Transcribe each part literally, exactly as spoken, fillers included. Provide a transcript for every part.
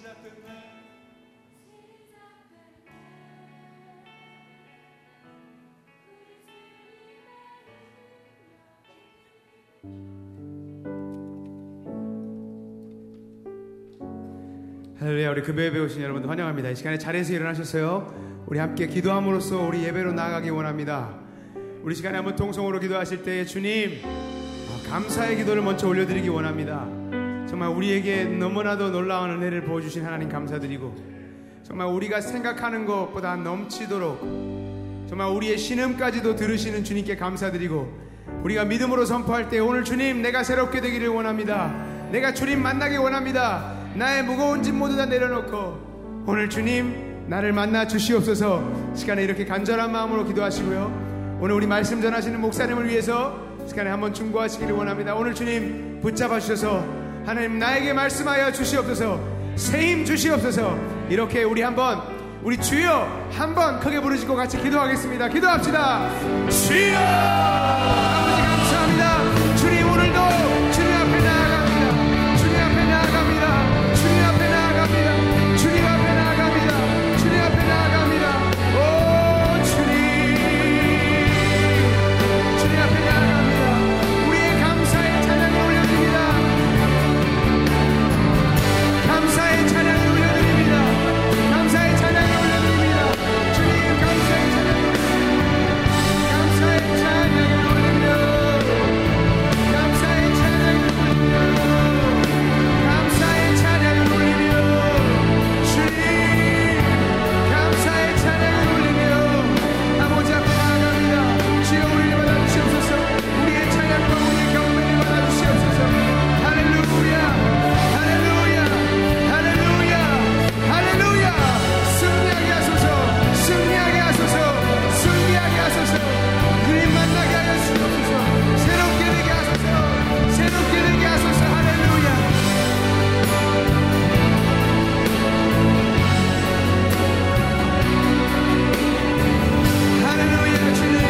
할렐루야. 우리 금요예배 오신 여러분들 환영합니다. 이 시간에 자리에서 일어나셨어요. 우리 함께 기도함으로써 우리 예배로 나아가기 원합니다. 우리 시간에 한번 통성으로 기도하실 때에 주님 감사의 기도를 먼저 올려드리기 원합니다. 정말 우리에게 너무나도 놀라운 은혜를 부어주신 하나님 감사드리고, 정말 우리가 생각하는 것보다 넘치도록 정말 우리의 신음까지도 들으시는 주님께 감사드리고, 우리가 믿음으로 선포할 때 오늘 주님 내가 새롭게 되기를 원합니다. 내가 주님 만나기 원합니다. 나의 무거운 짐 모두 다 내려놓고 오늘 주님 나를 만나 주시옵소서. 시간에 이렇게 간절한 마음으로 기도하시고요, 오늘 우리 말씀 전하시는 목사님을 위해서 시간에 한번 충고하시기를 원합니다. 오늘 주님 붙잡아 주셔서 하나님 나에게 말씀하여 주시옵소서. 새힘 주시옵소서. 이렇게 우리 한번 우리 주여 한번 크게 부르시고 같이 기도하겠습니다. 기도합시다. 주여 아버지 감사합니다. 주님 오늘도 주님 앞에 나아갑니다. 주님 앞에 나아갑니다. 주님 앞에 나아갑니다. 주님 앞에 나아갑니다. 주님 앞에 나아갑니다. 오 주님, 주님 앞에 나아갑니다. 우리의 감사의 찬양을 올려드립니다. 감사의 찬양을 올려드립니다. 감사의 찬양을 올려드립니다. 주님 감사의 찬양을 올려드립니다. 감사의 찬양을 올리며 감사의 찬양을 올리며 감사의 찬양을 올리며 주님 감사의 찬양을 올리며 아버지 앞에 나아갑니다. 주여 우리를 받아주시옵소서. 우리의 찬양과 우리의 경배를 받아주시옵소서. 할렐루야 할렐루야 할렐루야 할렐루야. 승리하게 하소서. 승리하게 하소서. 승리하게 하소서. 주님 만나게 하여 주옵소서. 새롭게 되게 하소서. 새롭게 되게 하소서. 할렐루야. 할렐루야. 주님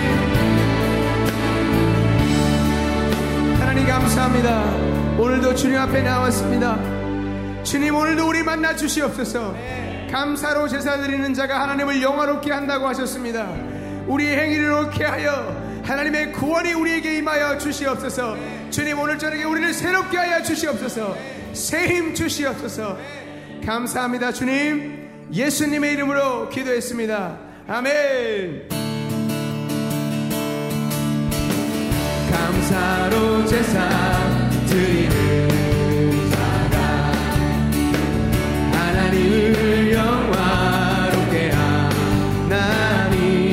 하나님 감사합니다. 오늘도 주님 앞에 나왔습니다. 주님 오늘도 우리 만나 주시옵소서. 감사로 제사 드리는 자가 하나님을 영화롭게 한다고 하셨습니다. 우리의 행위를 옳게 하여 하나님의 구원이 우리에게 임하여 주시옵소서. 주님 오늘 저녁에 우리를 새롭게 하여 주시옵소서. 새힘 주시옵소서. 감사합니다. 주님 예수님의 이름으로 기도했습니다. 아멘. 감사로 제사 드리는 자가 하나님을 영화롭게 하나니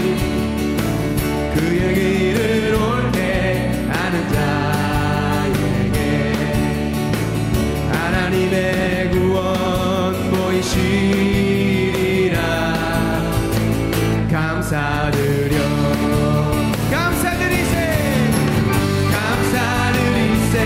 그의 길을 옳게 하는 자에게 하나님의 구원 보이시리라. 감사드려 감사드리세 감사드리세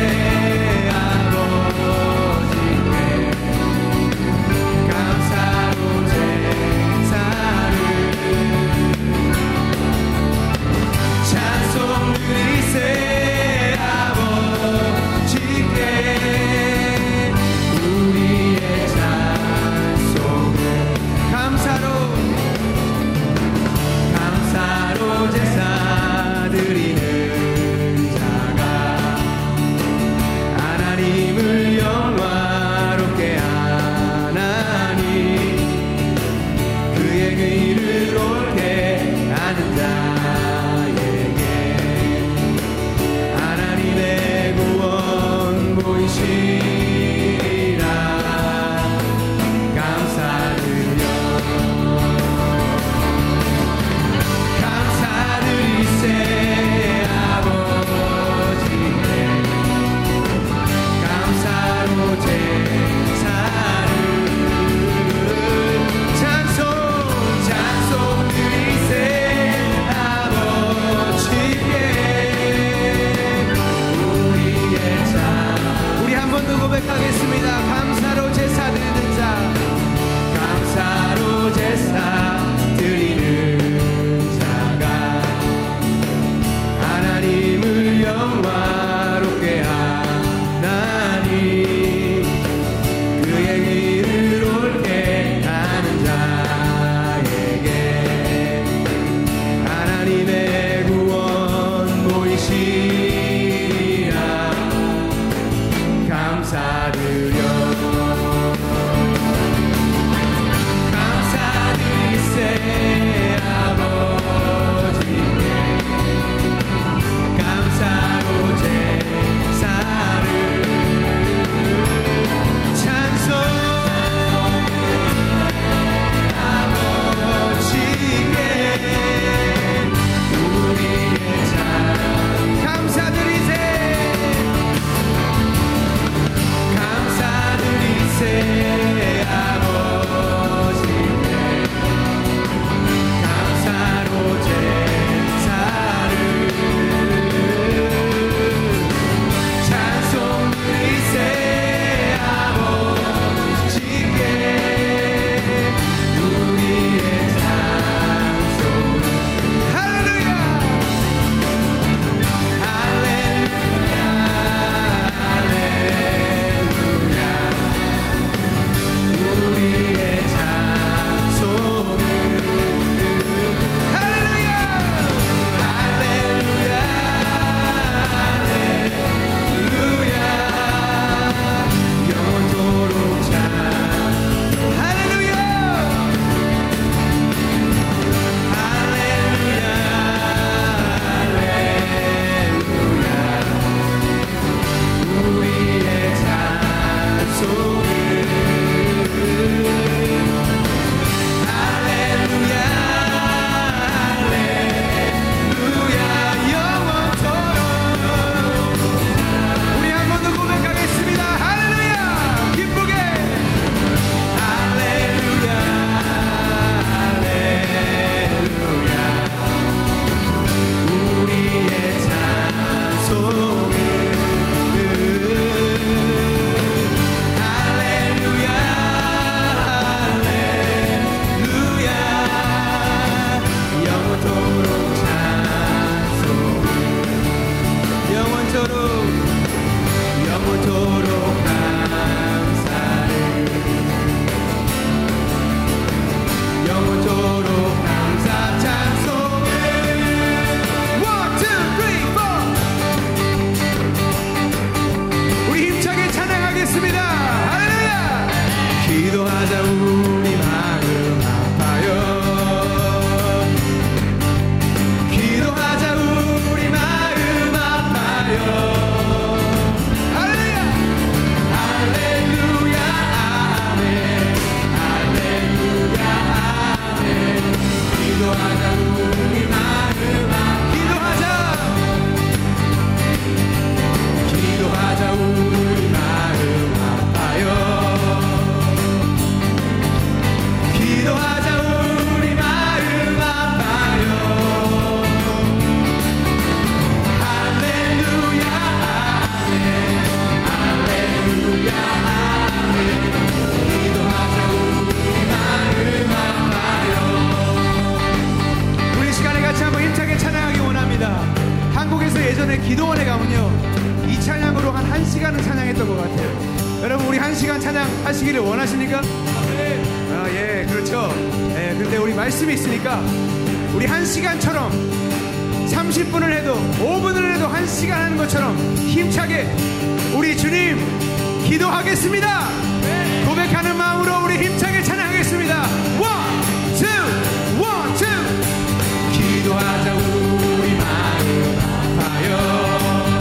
시간은 찬양했던 것 같아요. 여러분 우리 한 시간 찬양하시기를 원하십니까? 아, 예, 그렇죠. 예, 근데 우리 말씀이 있으니까 우리 한 시간처럼 삼십 분을 해도 오 분을 해도 한 시간 하는 것처럼 힘차게 우리 주님 기도하겠습니다. 고백하는 마음으로 우리 힘차게 찬양하겠습니다. 원, 투, 원, 투. 기도하자 우리 마음 아파요.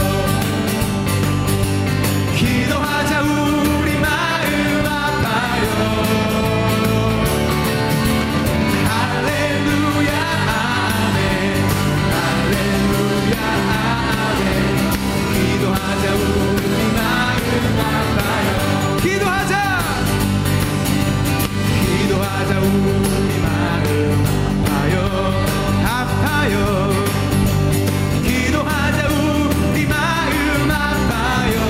기도하자 우리 마음 아파요. 할렐루야 아멘. 할렐루야 아멘. 기도하자 우리 마음 아파요. 기도하자. 기도하자 우리 마음 아파요. 아파요. 기도하자 우리 마음 아파요.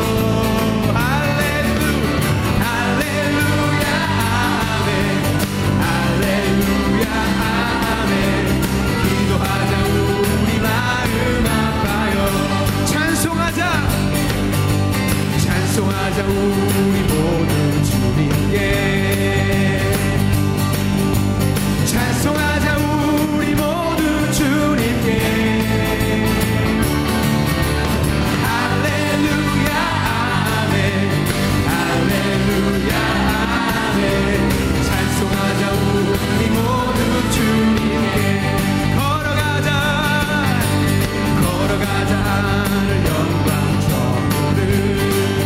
찬송하자 우리 모두 주님께. 찬송하자 우리 모두 주님께. 할렐루야 아멘. 할렐루야 아멘. 찬송하자 우리 모두 주님께. 걸어가자 걸어가자 하늘 영광 저물을.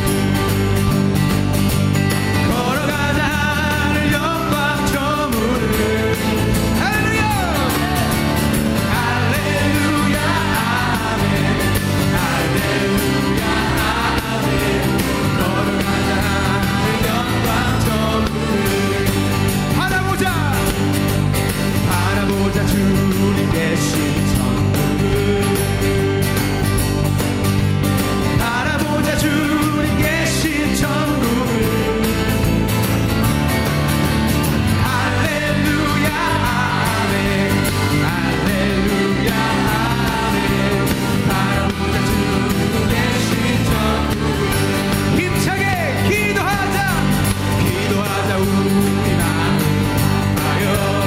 주님 계신 천국을 바라보자. 주님 계신 천국을. 할렐루야 아멘. 할렐루야 아멘. 바라보자 주님 계신 천국을. 힘차게 기도하자. 기도하자 우리 마음 아파요.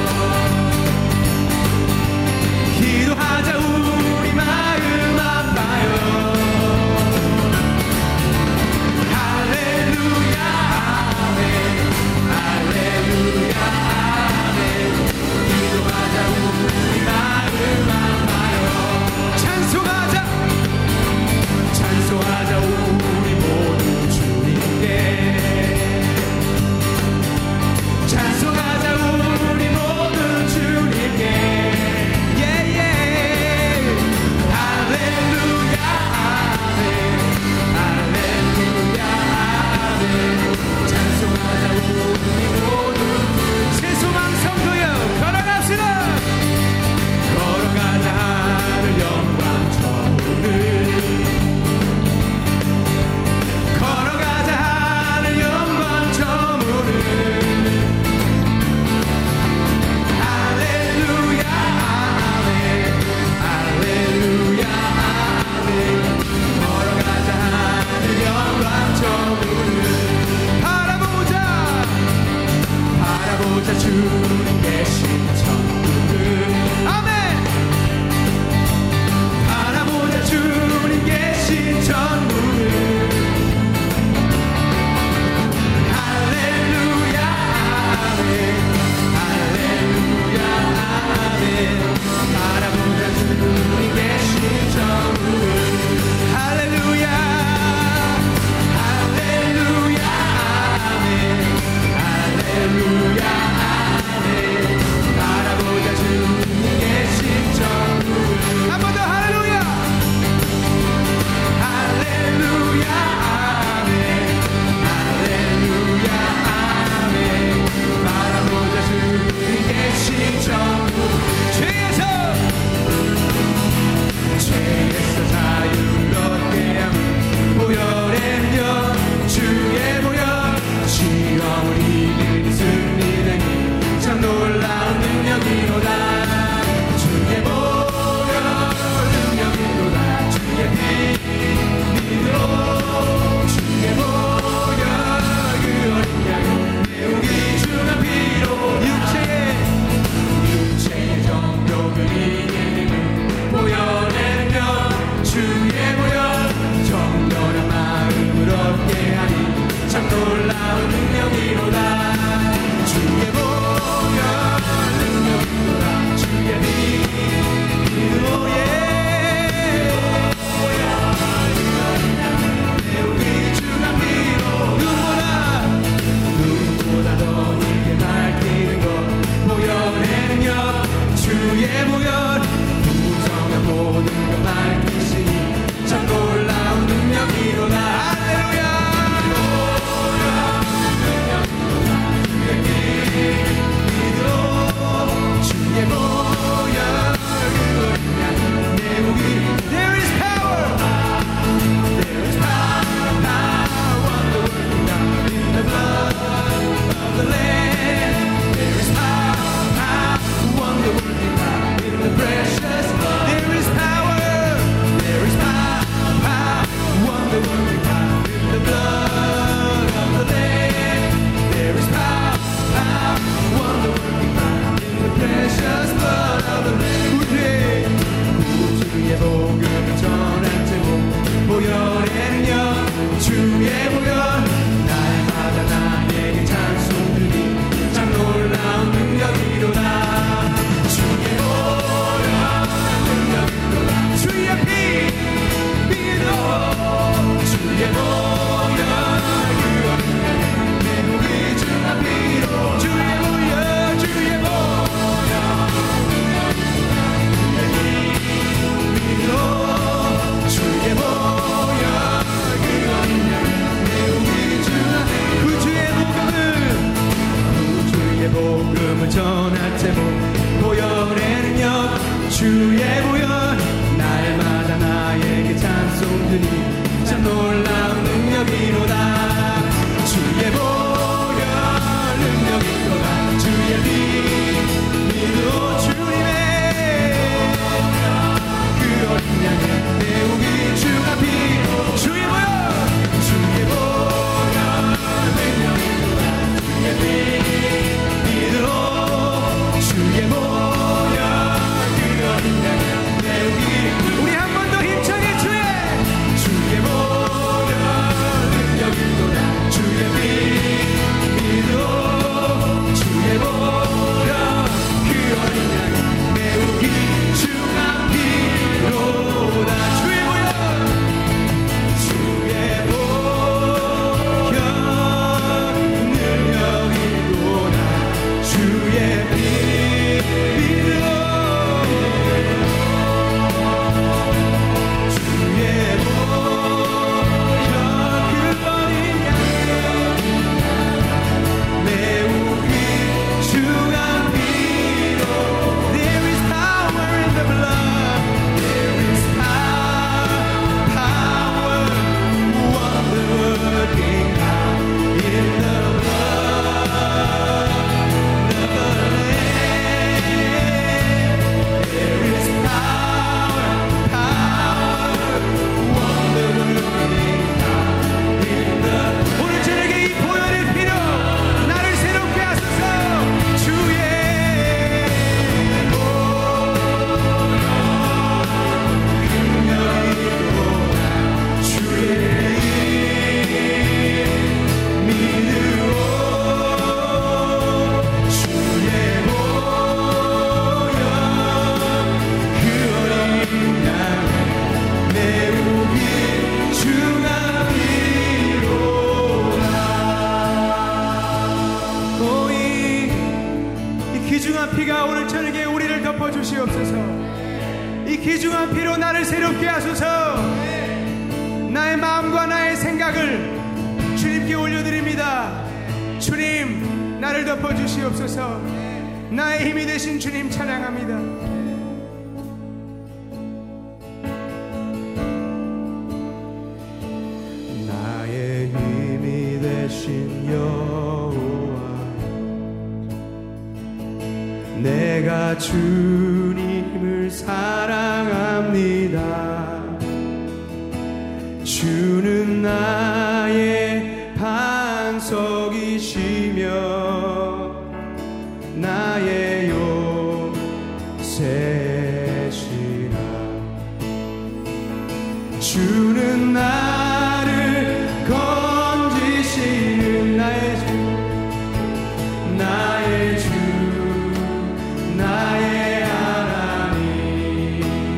기도하자 우리 마음 아파요. 할렐루야 아멘. 할렐루야 아멘. 기도하자 우리 마음 아파요. 찬송하자. 찬송하자 우리 모두 주님께. 찬송하자 우리 모두 주님께. 주님 계신 천국을. 아멘. 바라보자 주님 계신 천국을. 할렐루야 아멘. 할렐루야 아멘. 바라보자 주님 계신 천국을. 할렐루야 할렐루야 아멘. 할렐루야 복음을 전할 때 보혈의 능력 주의 보혈 날마다 나에게 찬송 드리 참 놀라운 능력이로다 주의 보혈 능력이로다 주의 비 믿어 주님의 그 어린 양의 배우기 주가 비 주의 보혈 주의 보혈 능력이로다 주의 비 믿어 주의 보혈 그 어린 양의 배우기 우리 한 번 더 힘차게 주의 주의 보혈 능력이로다 주의 비 믿어 주의 보혈 그 어린 양의 배우기 주가 비로다 주의 보혈 주의 보혈 능력이로다 주의 비 믿어 주의 보혈 그 어린 양의 매우기 주가 비로 There is power in the blood There is power, power wonder working power in the blood of the Lamb There is power, power wonder working power in the 오늘 저녁에 이 보혈의 피로 나를 새롭게 하소서 주의 능력이로다 주의 믿으오 주의 보혈 그 어린 양의 매우기 주가 비로다 오이 이 귀중한 피가 오늘 저녁에 우리를 덮어주시옵소서 이 귀중한 피로 나를 새롭게 하소서 나의 마음과 나의 생각을 주님께 올려드립니다 주님 나를 덮어주시옵소서 나의 힘이 되신 주님 찬양합니다 나의 힘이 되신 여호와 내가 주님을 사랑합니다 주는 나의 반석이시며 나의 요새시라 주는 나를 건지시는 나의 주 나의 주 나의 하나님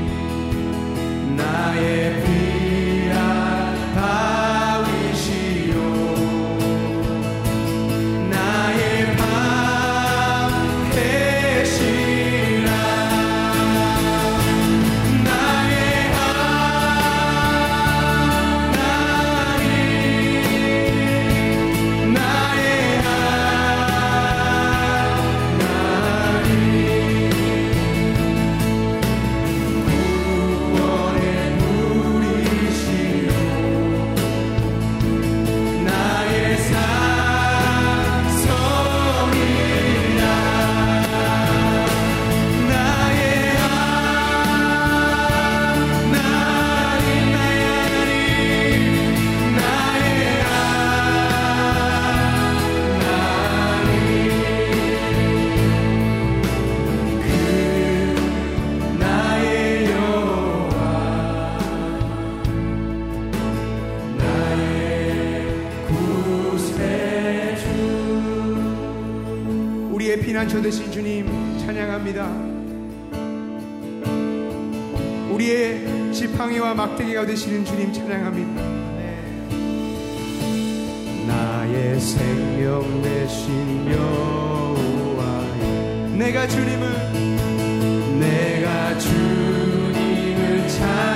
나의 피한 바위시요 나의 방패시라 나의 하나님 나의 피난처 되신 주님 찬양합니다. 우리의 지팡이와 막대기가 되시는 주님 찬양합니다. 나의 생명 되신 여호와 내가 주님을 내가 주님을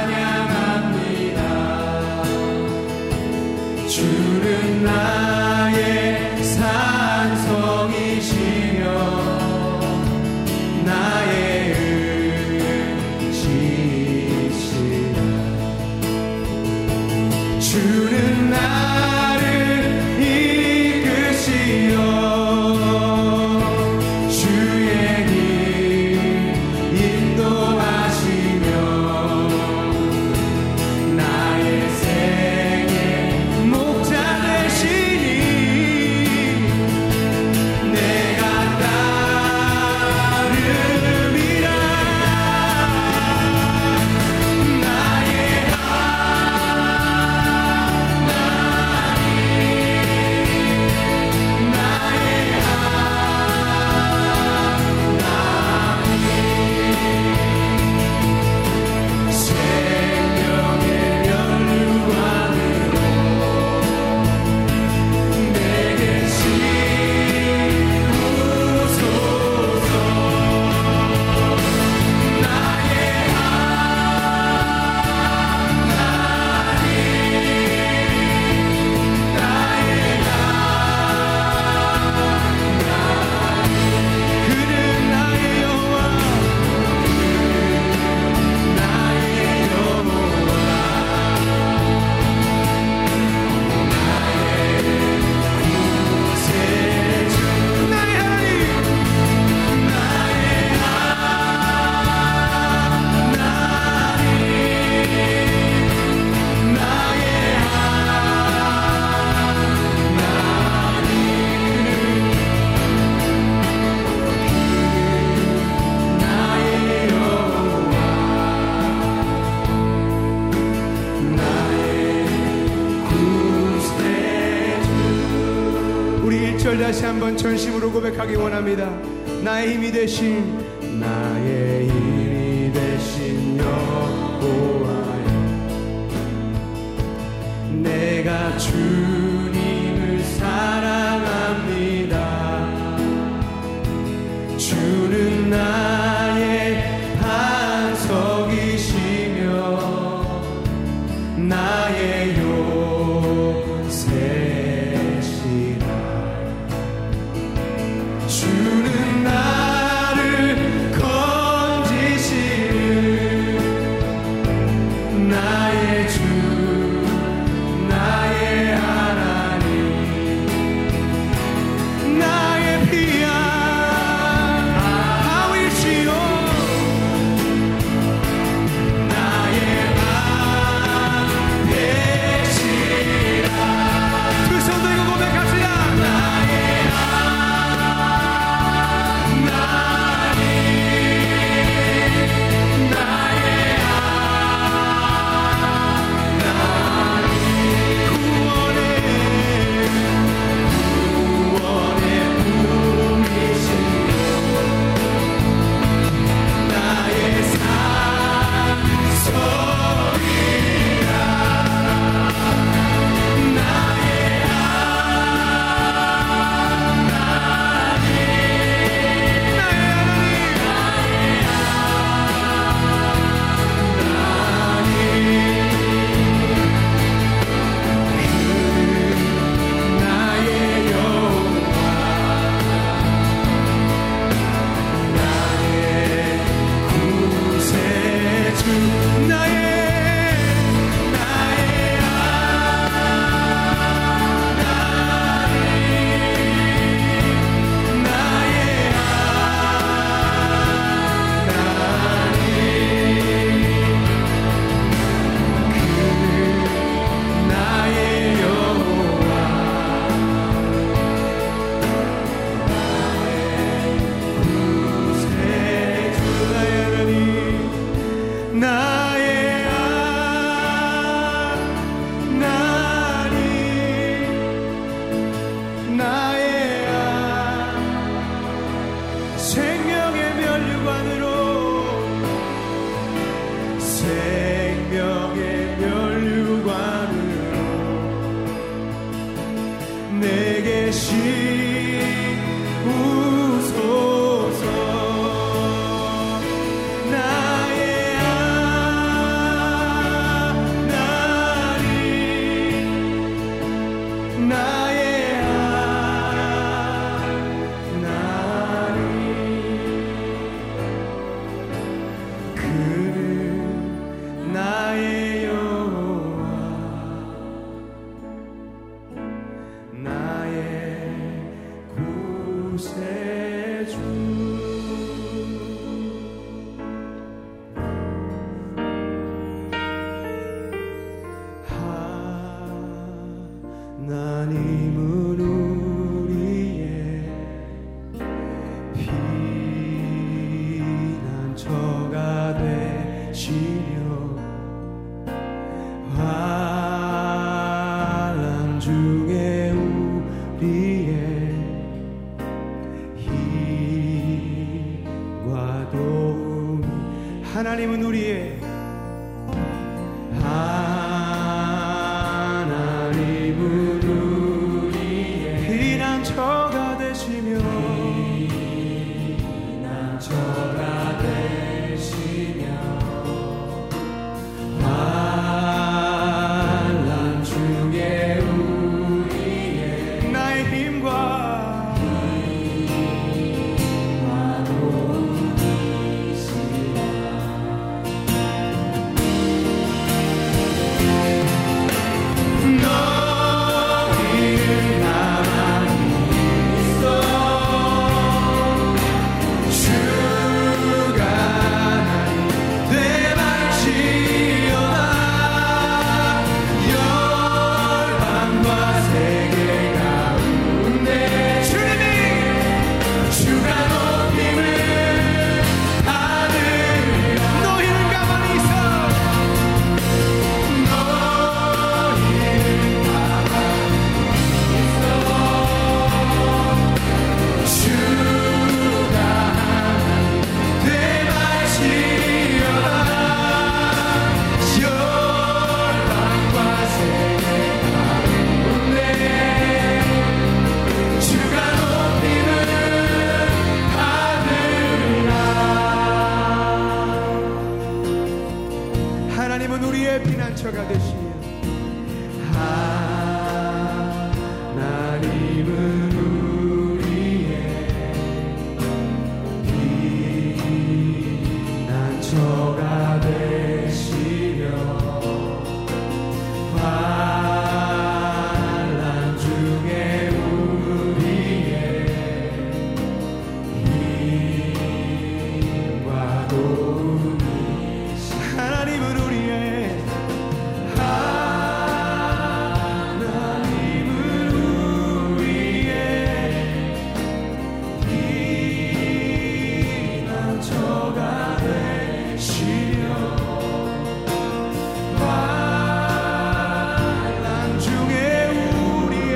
찬양합니다. 주는 나의 산성이시며 다시 한번 전심으로 고백하기 원합니다. 나의 힘이 되신 나의 힘이 되신 여호와여, 내가 주님을 사랑합니다. 주는 나의 반석이시며 나의 요새시라. 주는 나를 건지시는 나의 주, 나의 하나님, 나의 피한 바위시오, 나의 방 되시라. 두 손 들고 고백합시다. 나의 하나님, 나의 하나님, 구원의 구원의 품이시오, 나의 산소리라. 나의 나의 여호와, 나의 구세주, 나의 나의 하나님, 나의 하나님, 나의 여호와, 구세주, 나의 하나님, 나의 하나님, 나의 생명의 면류관으로, 생명의 면류관으로 내게 씌우소서. 나의 하나님, 나의 하나님, 그는 나의 여호와, 나의 구세주. 하나님은 우리의 피난처가 되시며 환난 중에 우리의 힘과 도움. 하나님은 우리의 하나님은 우리의 피난처가 되시며 피난처가 되시며 환난 중에 우리의 나의 힘과 너희는 나만 있어. 주 상처가 되시며 하나님은 우리의 피난처가 되시며 환난 중에 우리의 힘과 도움이시 하나님은 우리의 하나님은 우리의 피난처가 되시며 환난 중에 우리의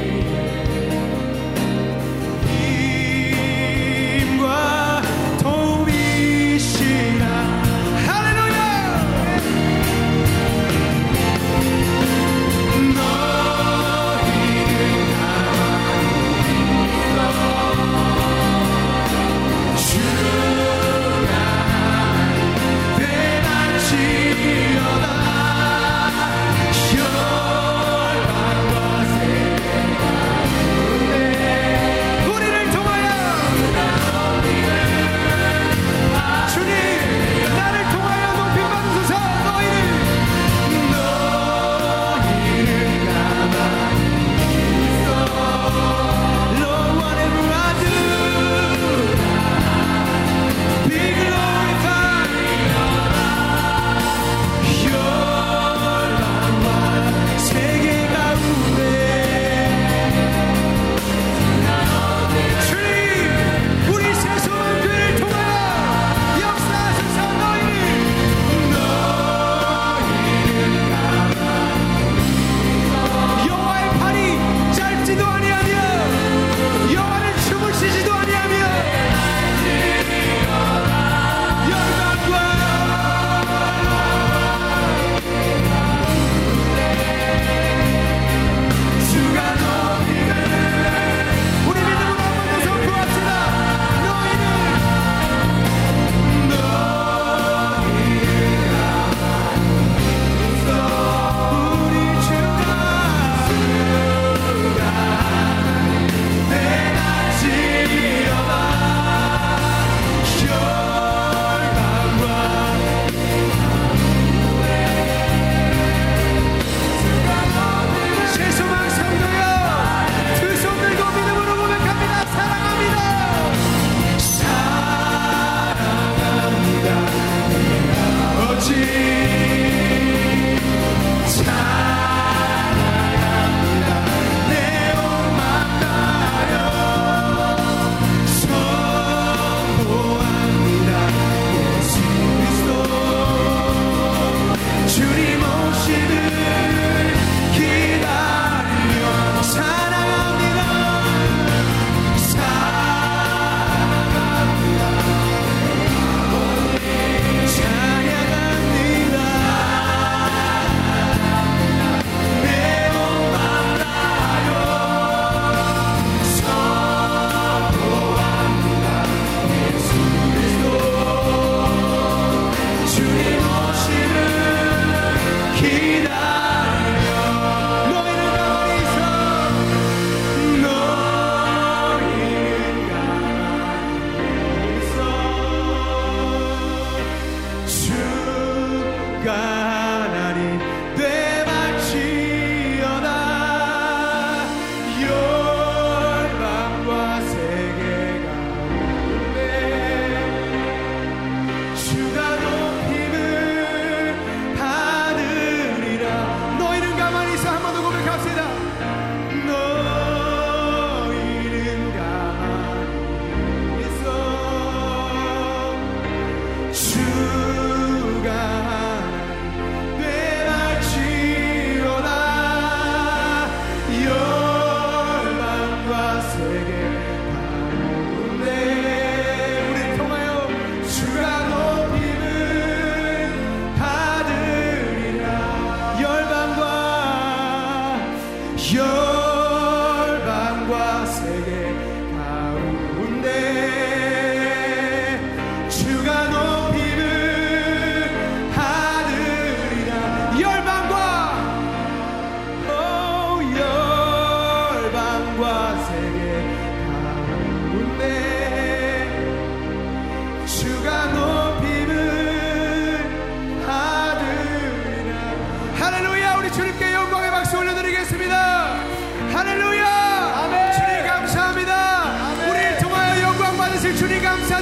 힘과 도움이시라. 할렐루야. 너희는 가만히 있어 주가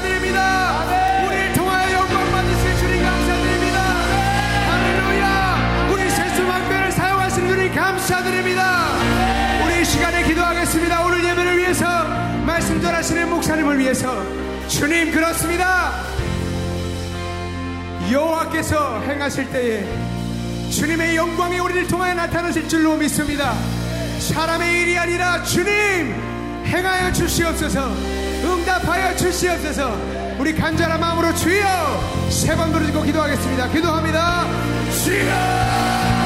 감사드립니다. 우리를 통하여 영광 받으실 주님 감사드립니다. 할렐루야. 우리 세수만별을 사용하시는 주님 감사드립니다. 우리 이 시간에 기도하겠습니다. 오늘 예배를 위해서, 말씀 전하시는 목사님을 위해서. 주님, 그렇습니다. 여호와께서 행하실 때에 주님의 영광이 우리를 통하여 나타나실 줄로 믿습니다. 사람의 일이 아니라 주님 행하여 주시옵소서, 응답하여 주시옵소서. 우리 간절한 마음으로 주여 세 번 부르짖고 기도하겠습니다. 기도합니다. 주여.